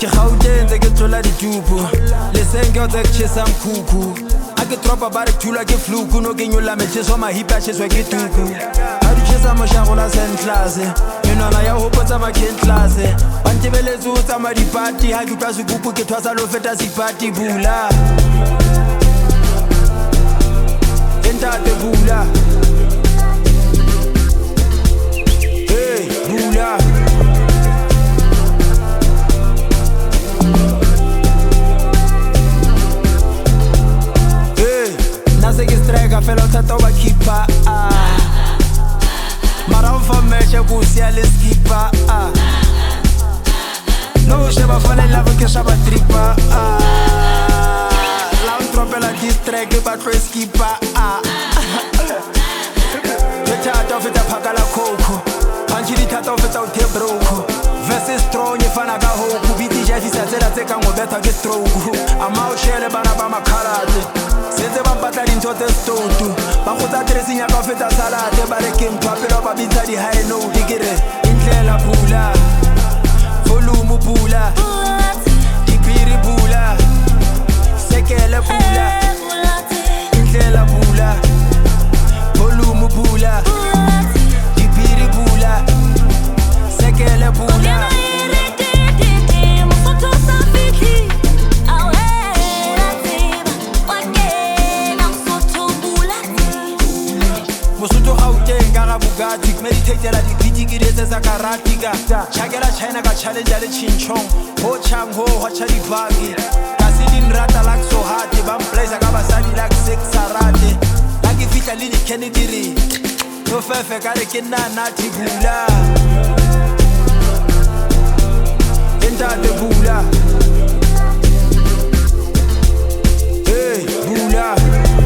Ke gauteng ke tlola ditupu le seng ke o tse ke chesa mkhukhu a ke tropa ba re thula ke fluku no ke nyolla metšheso mahipa cheswa ke tuku a di chesa moshago la sentlase menwana ya hopotsa makentlase ba ntebeletse o tsama dipati ha ke utlwa sekupu ke thwasa lo feta sepati bula entate bula hey bula nase ke streka fela o thata o ba keeper mara o fa meshe ko sia le skipper no sheba fala love ke shaba tripper la un tropela distract ba tlo skipper ke thata o feta phaka la coco panchi di thata o feta o te broke verse strong ifana ka hoku biti ja fisa tsela tse ka ngobeta ke stroke ama o shele bana ba makhalate setse ba mpatla dintho tse stotu ba go tsa dressing ya ka feta salate ba re ke mpapelo ba bitsa di high note ke re indlela bula volume bula dipiri bula sekele bula indlela bula volume bula dipiri bula sekele bula Bugatti, meditate la di piti ki dese sa karatika Chakela China ka challenge ale chinchong Ho chang ho, ho cha di bagi Kasi din rata lak so hati Bam blaze ka basadi lak sek sarate Laki fita lini Kennedy ri No fefe kare kena nati bula Entate bula Hey, bula